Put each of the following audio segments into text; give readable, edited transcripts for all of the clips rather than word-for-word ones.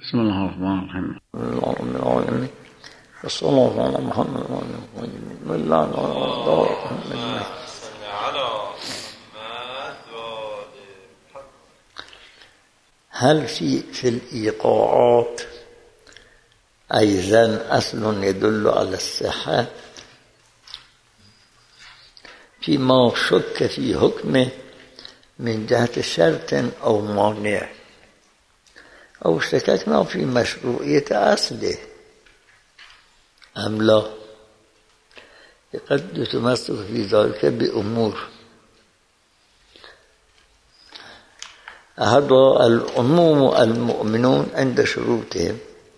بسم الله الرحمن الرحيم. اللهم العالمين وصلى الله على محمد وعلى آله وصحبه الله على هل في الإيقاعات أيضا أصل يدل على الصحة فيما شك في حكمه من جهة شرط أو مانع أو اشتككنا في مشروعية أصله أم لا؟ قد يتمسك في ذلك بأمور أحدها العموم المؤمنون عند شروطهم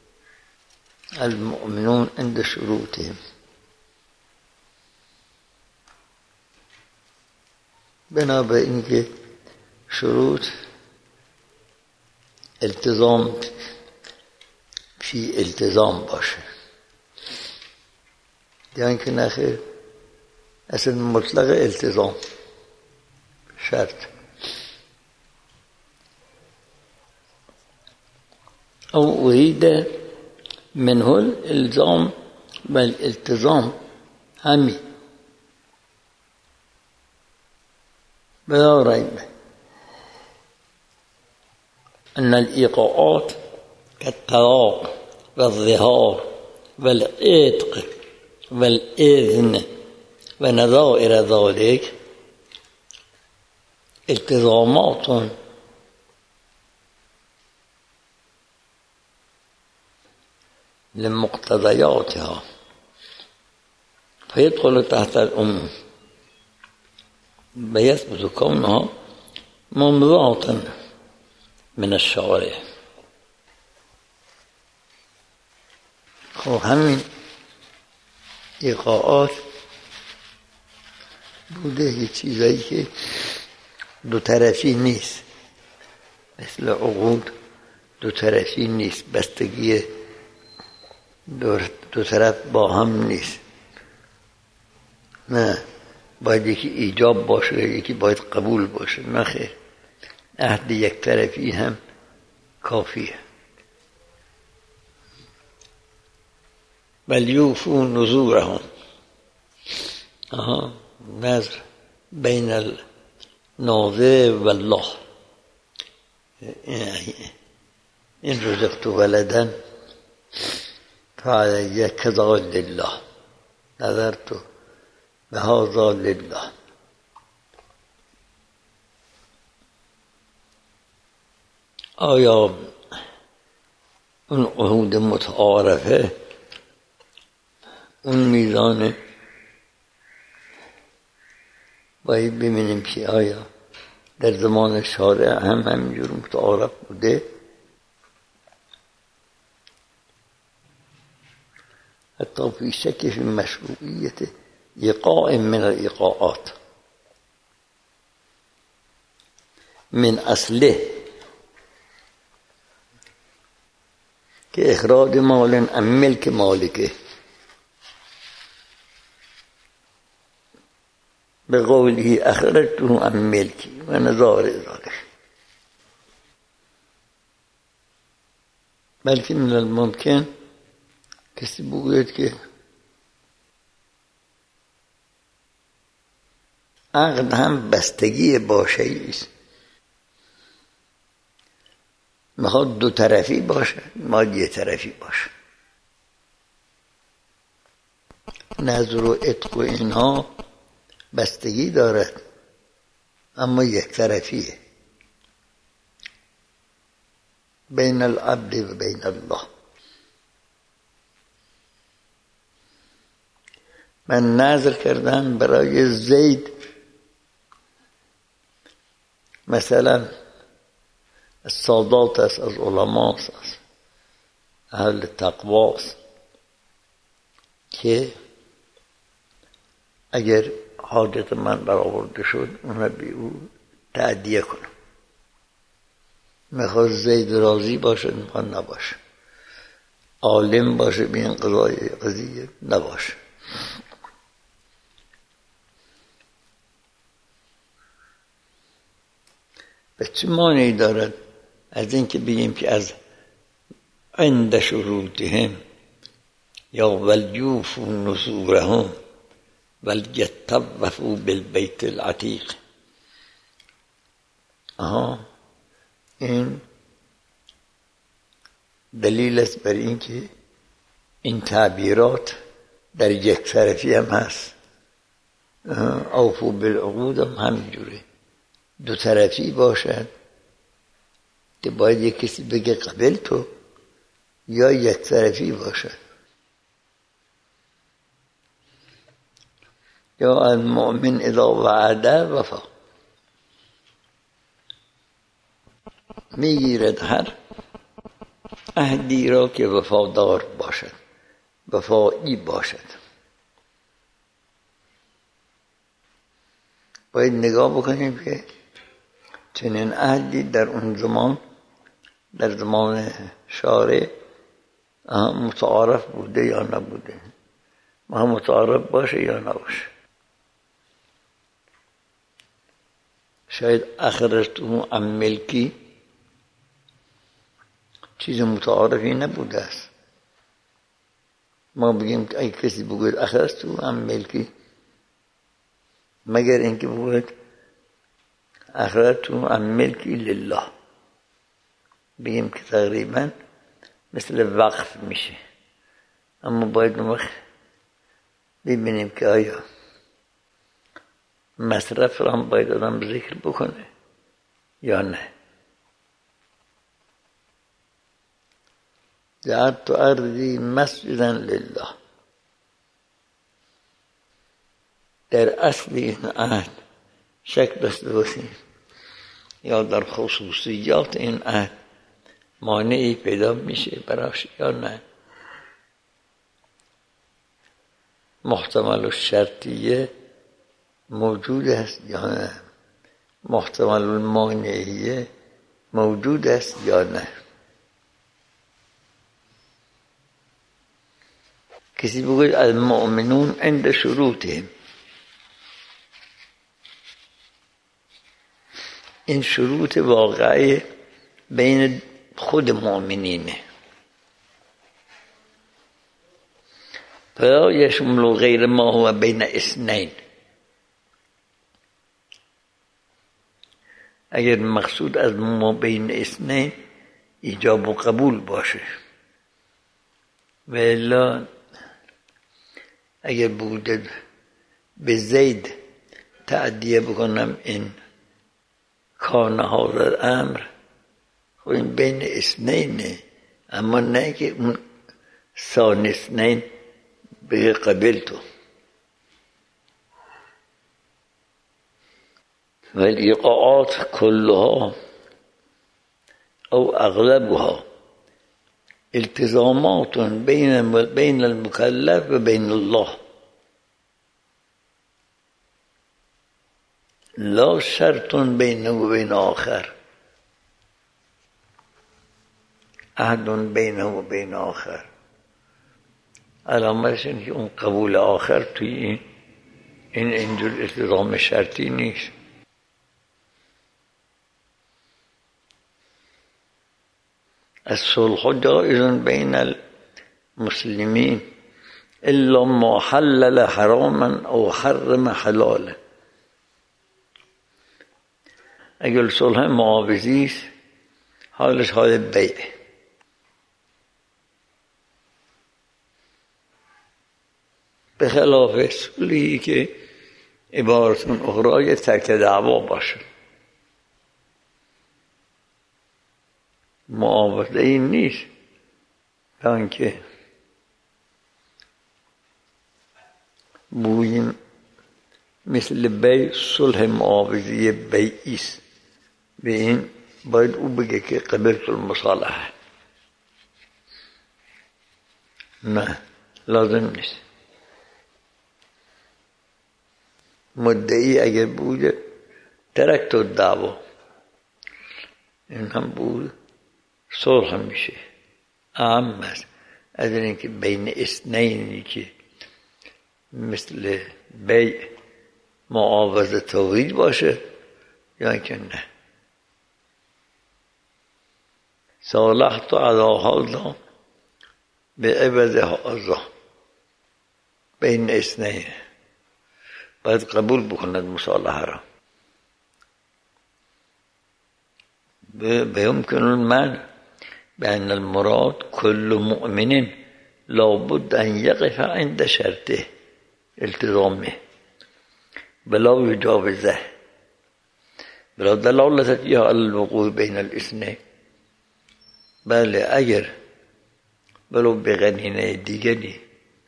بنابراین که شروط التزام فی التزام باشه یعنی که نخیر اصلا مطلق التزام شرط او اريد منه الالزام والالتزام همین بلا ريب أن الإيقاعات كالطلاق والظهار والعتق والإذن ونظائر ذلك التزامات لمقتضياتها فيدخل تحت العموم ويثبت كونها ممضاة من الشارع. خب همین ایقاعات بوده یه چیزایی که دو طرفی نیست، مثل عقود دو طرفی نیست، بستگی دو طرف با هم نیست، نه باید یکی ایجاب باشه یکی باید قبول باشه، نه خیر عهد یک طرفی هم کافیه. ولیوفوا نذورهم نذر بین الناظر والله این رزقت ولدا فعلی کذا لله نذرت بهذا لله. آیا اون عهود متعارفه اون میزان باید ببینیم که آیا در زمان شارع هم همینجور متعارف بوده؟ حتی فی شک فی مشروعیت ایقاع من الایقاعات من اصله که اخراج مال عن ملک مالکه به قوله اخرجته عن ملکی و نظار ذلك، بلکه من الممکن کسی بگوید که عقد هم بستگی با شیئی است، میخواد دو طرفی باشه ما یه طرفی باشه. نذر و عتق و اینها بستگی دارد اما یک طرفیه بین العبد و بین الله. من نذر کردم برای زید مثلا السادات است، از علما است، از اهل تقوا است که اگر حاجت من برآورده شد اون به او تأدیه کنم. میخواد زید راضی باشه میخواد نباشه، عالم باشه به این قضیه نباشه. به چه معنی دارد از این که بگیم که از عند شروطهم یا ولیوفوا نذورهم ولیطوفوا بالبیت العتیق. این دلیل است بر این که این تعبیرات در یک طرفی هم هست. اوفوا بالعقود هم همینجوره، دو طرفی باشد که باید یک کسی بگه قبل تو، یا یک طرفی باشد. یا المؤمن اذا وعد وفا، میگیرد هر عهدی را که وفادار باشد، وفایی باشد. باید نگاه بکنیم که چنین عهدی در اون زمان، در زمان شارع متعارف بوده یا نبوده، ما متعارف باشه یا نباشه. شاید اخرجتم عن ملکی چیز متعارفی نبوده است. ما بگیم که اگه کسی بگوید اخرجتم عن ملکی، مگر اینکه بگوید اخرجتم عن ملکی لله، بگیم که تقریبا مثل وقف میشه. اما باید اون وقت ببینیم که آیا مصرف را هم باید آدم ذکر بکنه یا نه. جعلت ارضی مسجدا لله، در اصل این عهد شک داشته باشیم یا در خصوصیات این عهد مانعی پیدا میشه براش یا نه. محتمل الشرطیه موجود است یا نه، محتمل المانعیه موجود است یا نه. کسی بگوید المؤمنون عند شروطهم، این شروط واقعی بین خود مؤمنینه، فلا یشمل غیر ما هو بین اثنین. اگر مقصود از ما بین اثنین ایجاب و قبول باشه، و الا اگر بوده به زید تعدیه بکنم این کان هذا الامر، خب این بین اثنینه، اما نه که اون ثانی اثنین به قبل تو. والایقاعات كلها او اغلبها التزامات بین المکلف و بین الله، لا شرط بینه و بین آخر، عهد بینه و بین آخر. علامتش اینه که اون قبول آخر توی این اینجور التزام شرطی نیست. الصلح جائز بین المسلمین الا ما حلل حراما او حرم حلالا. اگر صلح معاوضی است حالش حال بیعه، به خلاف صلحی که عبارتون اخرى ترک دعوا باشه. معاوضه این نیست تا که بوییم مثل بیع صلح معاوضی بیعی است، به این باید او بگه که قبلت المصالحه. نه، لازم نیست. مدعی اگر بود ترکت الدعوا، این هم بود صلح میشه. اهم است از اینکه بین اثنینی که مثل بیع معاوضه توحید باشه یا که نه. صالحت علی هذا به عوض هذا بین اثنین باید قبول بکند مصالحه را. بيمكن المعنى بأن المراد كل مؤمن لابد أن يقف عند شرطه التزامه بلا يجاوزه بلا دلالة فيها على الوقوع بين الاثنين. بله اگر ولو به قرینه دیگری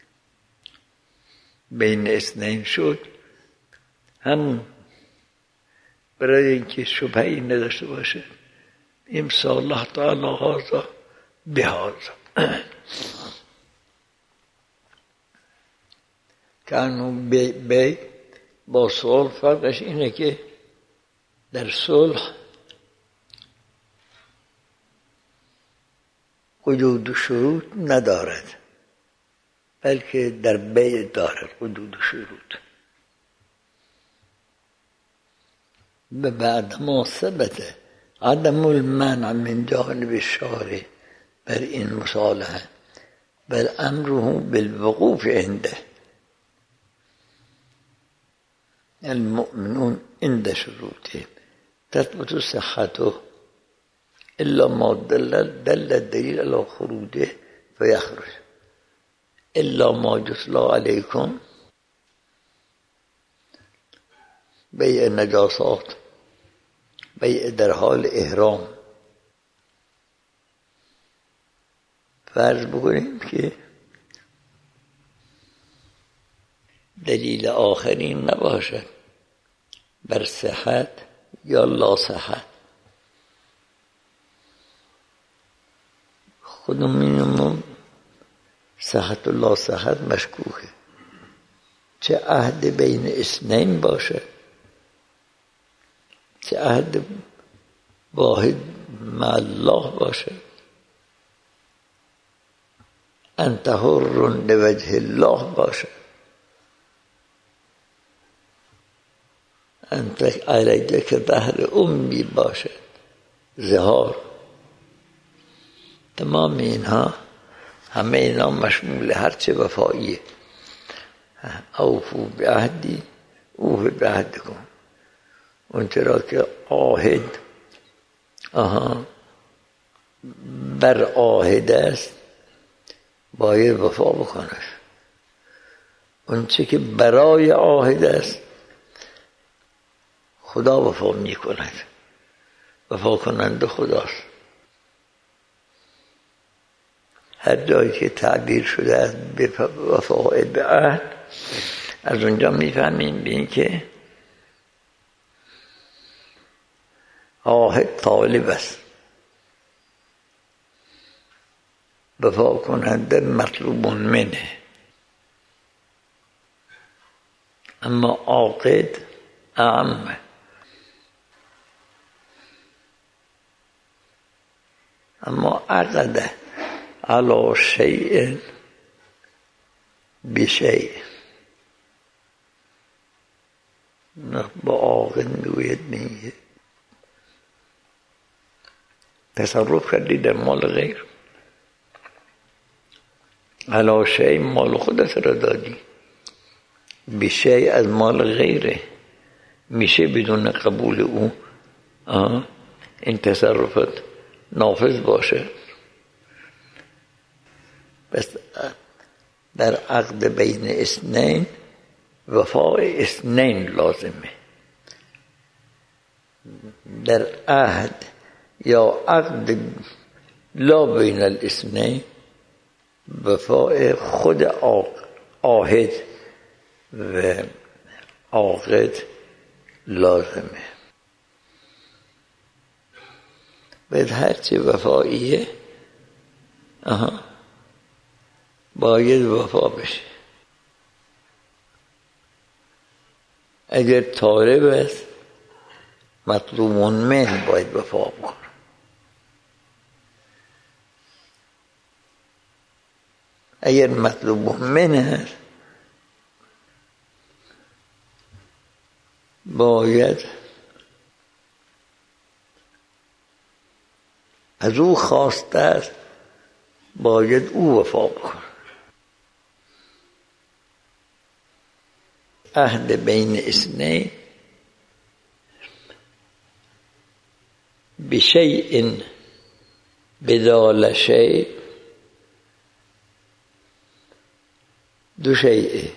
بین اثنین شد، هم برای اینکه شبهه‌ای نداشته باشه امسال الله تعالی هذا بهذا. کانو بی با صلح فرقش اینه که در صلح حدود و شروط ندارد، بلکه در بیع دارد حدود و شروط. بعد ما ثبت عدم المنع من جانب الشارع بر این مصالحه بل امره بالوقوف عنده. المؤمنون عند شروطه تثبت صحته الا ما دل الدليل على خروجه فيخرج الا ما يتلى عليكم بیع نجاسات، بیع در حال احرام. فرض بکنیم که دلیل آخرین نباشد بر صحت یا لا صحت، خودمون صحت و لا صحت مشکوکه. چه عهد بین اثنین باشه، چه عهد واحد مع الله باشه. انت حر لوجه الله باشه، انت علیک ظهر امی باشه، ظهار. تمام اینها همه اینا مشمول هرچه وفاییه. اوفو بعهدی اوف بعهدکم. اون چرا که عاهد بر عاهد است باید وفا بکنه. اون چه که برای عاهد است خدا وفا می کند، وفا کننده خداست. هر جایی که تعبیر شده است به وفای به عهد، از اونجا میفهمیم به این که عاهد طالب است، وفا کننده مطلوب منه. اما عاقد اعم. اما عقد على شیء بشیء با عاقد میگوید میگه تصرف کردی در مال غیر، علی شیء مال خودت را دادی، بشیء از مال غیره، میشه بدون قبول او این تصرفات نافذ باشه. بس در عقد بین اثنین وفای اثنین لازمه. در عهد یا عقد لا بین الاثنین وفای خود عاهد و عاقد لازمه. باید هرچی وفاییه باید وفا بشه. اگر طالب است مطلوب من باید وفا بکنه. اگر مطلوب من است باید از او خواسته است باید او وفا بکنه. عهد بین اثنین بشیء بدال شیء، دو شیء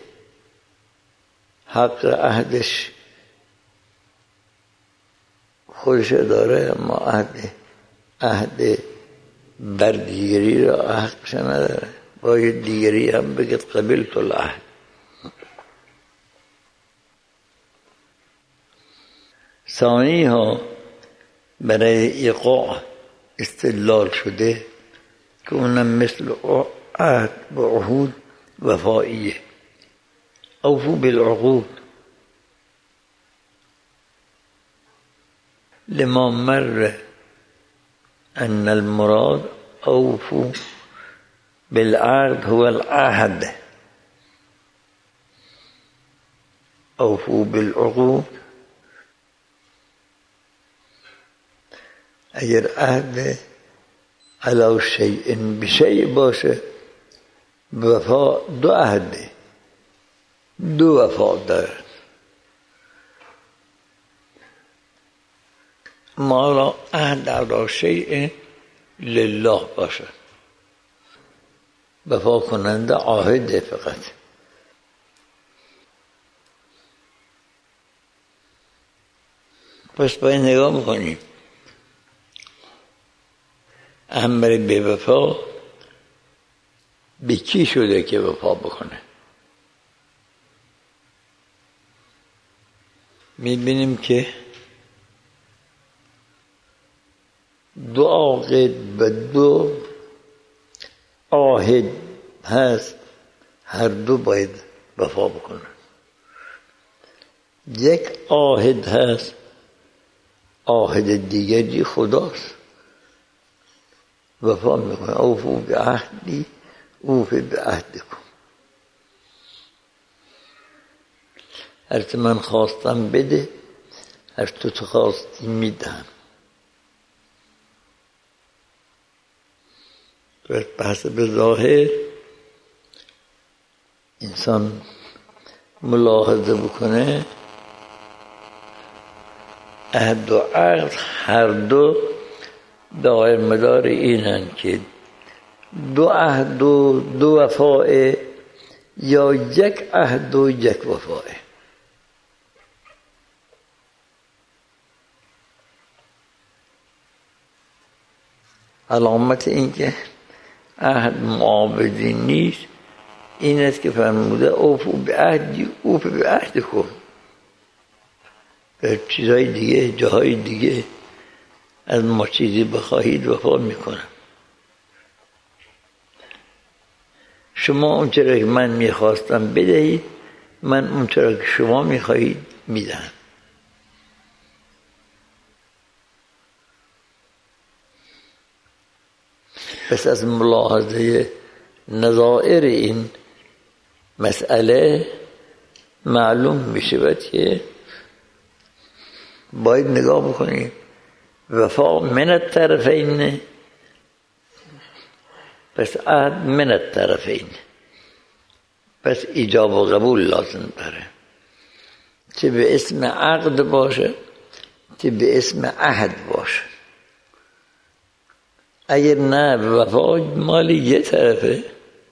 حق عهدش خودش داره، اما عهد بر دیگری را حقش نداره. باید دیگری هم بگید قبلت العهد. ثانی ها برای ایقاع استدلال شده که اونم مثل عهد و عهود وفائیه. اوفو بالعقود لما مر ان المراد اوفو بالعهد هو العهد، اوفو بالعقود اگر عهد علی شیء بشیء باشه، وفا دو عهده، دو وفا دارد. ما را عهد علی شیء لله باشه، وفا کننده عاهده فقط. پس باید نگاه میکنیم امر به وفا به کی شده که وفا بکنه. میبینیم که دو عاقد و دو عاهد هست، هر دو باید وفا بکنن. یک عاهد هست، عاهد دیگری خداست، وفا میکنه. اوفو به عهدی اوفی به عهدکم. هرچه من خواستم بده، هر تو خواستی میدم. بحث به ظاهر انسان ملاحظه بکنه، عهد و عقد هر دو دایر مدار اینن که دو عهد و دو وفاه، یا یک عهد و یک وفاه. علامت این که عهد معاودی نیست این است که فرموده اوفو به عهدی اوفو به عهدکم. به چیزهای دیگه، جاهای دیگه از ما چیزی بخواهید وفا میکنم. شما اون چرا که من میخواستم بدهید، من اون چرا که شما میخواهید میدهم. پس از ملاحظه نظائر این مسئله معلوم میشه که باید نگاه بکنیم وفا من الطرفین، پس عهد من الطرفین، پس ایجاب و قبول لازم داره، چه به اسم عقد باشه چه به اسم عهد باشه. اگر نه وفا مالی یه طرفه،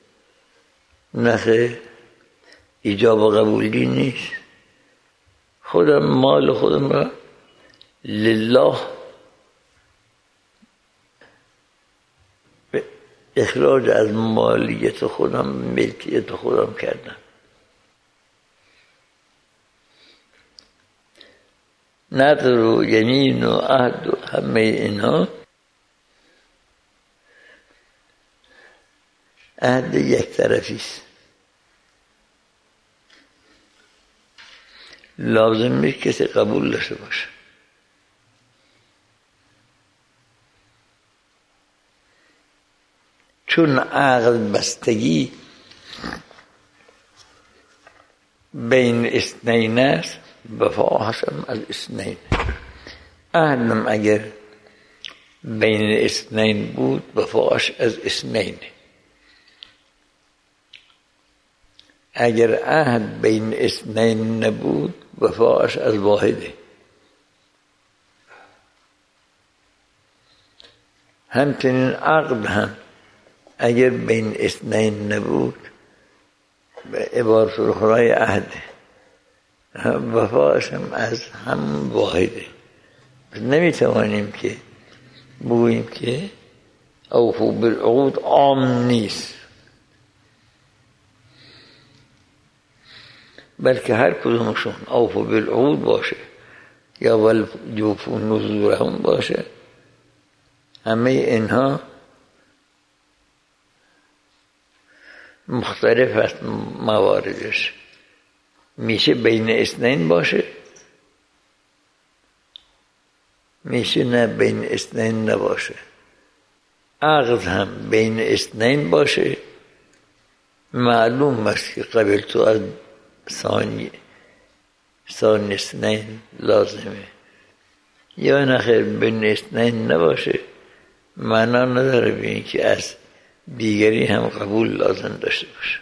نه ایجاب و قبولی نیست. خودم مال خودم را لله اخراج از مالیت خودم، ملکیت خودم کردم. نذر و یمین و عهد و همه اینها عهد یک طرفی است. لازم نیست کسی قبول داشته باشه. چون عقد بستگی بین اثنین است، وفاهش هم از اثنین. عهدم اگر بین اثنین بود، وفاهش از اثنین. اگر عهد بین اثنین نبود وفاش از واحده. همچنین عقد هم اگر بین اثنین نبود به عبارت الاخرى عهده، وفاش هم از هم واحده. نمیتوانیم که بگوییم که اوفوا بالعقود عام نیست، بلکه هر کدومشون اوفوا بالعقود باشه یا وليوفوا نذورهم باشه، همه اینها مختلف است. مواردش میشه بین اثنین باشه، میشه نه بین اثنین نباشه. عقد هم بین اثنین باشه، معلوم است که قبل تو از ثانی اثنین لازمه، یا نخیر بین اثنین نباشه، معنا نداره به این که از دیگری هم قبول لازم داشته باشه.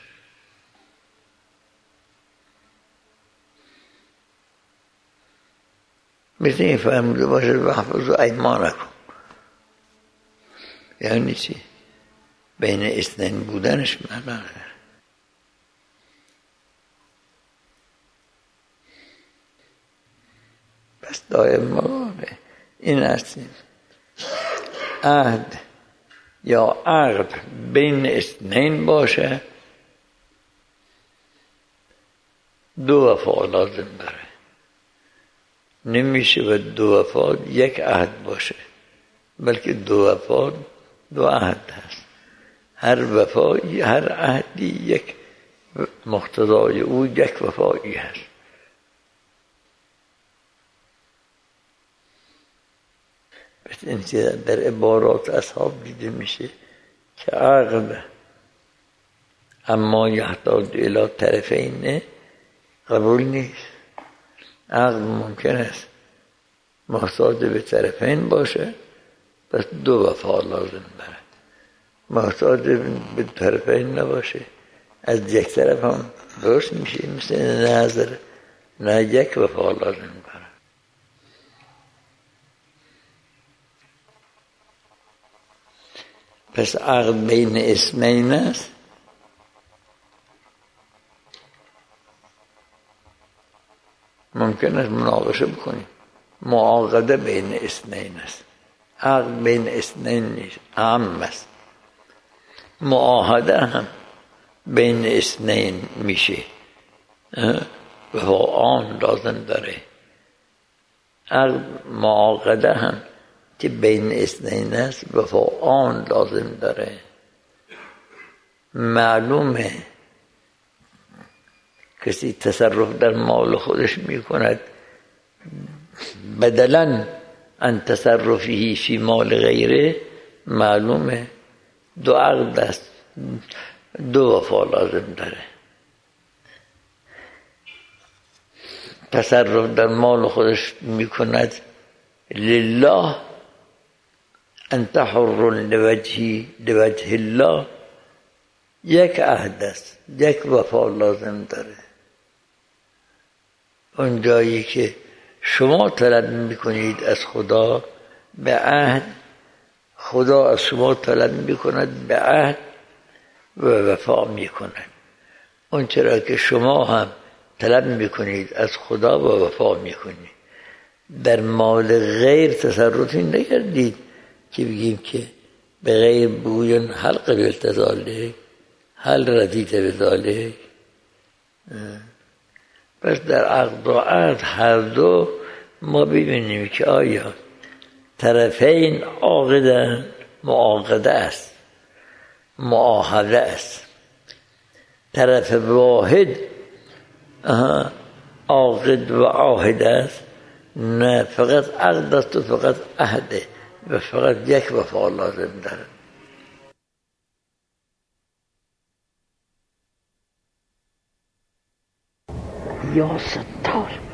مثل این فرموده باشه واحفظوا ایمانکم، یعنی چی؟ بین اثنین بودنش معنا نداره. پس دائم ما این هستیم عهد یا عقد بین اثنین باشه، دو وفا لازم داره. نمیشه و دو وفا یک عهد باشه، بلکه دو وفا دو عهد هست. هر وفایی، هر عهدی یک مقتضای او یک وفایی هست. پس این که در عبارات اصحاب دیده میشه که عقد اما یحتاج الی طرفین قبول نیست. عقد ممکن است محتاج به طرفین باشه، پس دو وفا لازم داره. محتاج به طرفین نباشه، از یک طرف هم درست میشه، مثل نظر نه یک وفا لازم داره. پس عقد بین اثنین است، ممکن است مناقشه بکنیم. معاقده بین اثنین است، عقد بین اثنین نیست، عام است. معاهده هم بین اثنین میشه و آن لازم داره. عقد معاقده هم که بین اثنین است و آن لازم داره. معلومه کسی تصرف در مال خودش میکند بدلاً عن تصرفی فی مال غیره، معلومه دو عقد است، دو وفا لازم داره. تصرف در مال خودش میکند لله، انت حر لوجه الله، یک عهد است، یک وفا لازم داره. اون جایی که شما طلب میکنید از خدا به عهد، خدا از شما طلب میکند به عهد و وفا میکند. اون چرا که شما هم طلب میکنید از خدا و وفا میکنید. در مال غیر تصرفی نکردید که بگیم که به غیر بگوین هل قبلت ذلک هل رضیت بذلک. پس در عقد و عهد هر دو ما ببینیم که آیا طرفین عاقدن، معاقده است، معاهده است. طرف واحد عاقد و عاهد است، نه، فقط عقد است و فقط عهده و فقط یک وفا لازم داره. یا ستار